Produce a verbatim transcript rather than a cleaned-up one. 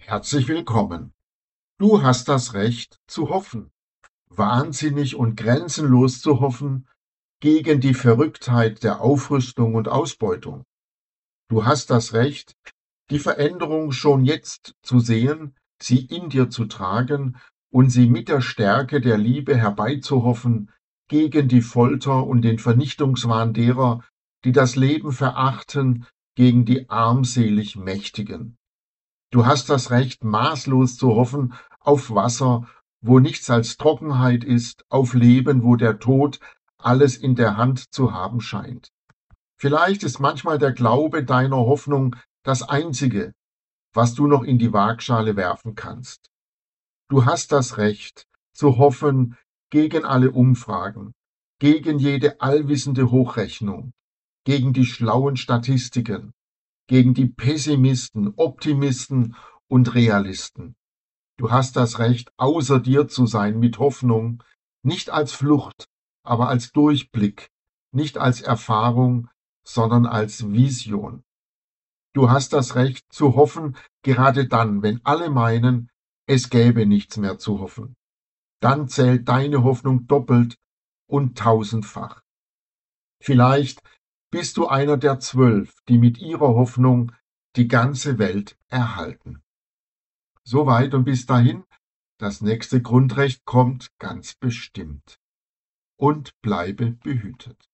Herzlich willkommen. Du hast das Recht zu hoffen, wahnsinnig und grenzenlos zu hoffen, gegen die Verrücktheit der Aufrüstung und Ausbeutung. Du hast das Recht, die Veränderung schon jetzt zu sehen, sie in dir zu tragen und sie mit der Stärke der Liebe herbeizuhoffen, gegen die Folter und den Vernichtungswahn derer, die das Leben verachten, gegen die armselig Mächtigen. Du hast das Recht, maßlos zu hoffen auf Wasser, wo nichts als Trockenheit ist, auf Leben, wo der Tod alles in der Hand zu haben scheint. Vielleicht ist manchmal der Glaube deiner Hoffnung das Einzige, was du noch in die Waagschale werfen kannst. Du hast das Recht, zu hoffen gegen alle Umfragen, gegen jede allwissende Hochrechnung, gegen die schlauen Statistiken, gegen die Pessimisten, Optimisten und Realisten. Du hast das Recht, außer dir zu sein mit Hoffnung, nicht als Flucht, aber als Durchblick, nicht als Erfahrung, sondern als Vision. Du hast das Recht zu hoffen, gerade dann, wenn alle meinen, es gäbe nichts mehr zu hoffen. Dann zählt deine Hoffnung doppelt und tausendfach. Vielleicht bist du einer der Zwölf, die mit ihrer Hoffnung die ganze Welt erhalten. Soweit und bis dahin, das nächste Grundrecht kommt ganz bestimmt. Und bleibe behütet.